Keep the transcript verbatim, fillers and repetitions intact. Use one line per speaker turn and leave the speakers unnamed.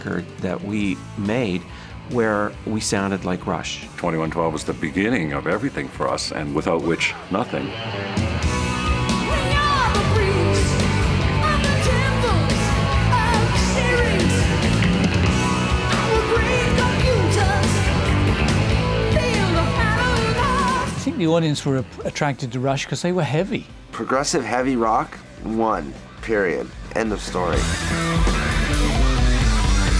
record that we made where we sounded like Rush.
twenty-one twelve was the beginning of everything for us, and without which, nothing.
I think the audience were attracted to Rush because they were heavy.
Progressive heavy rock, one, period. End of story.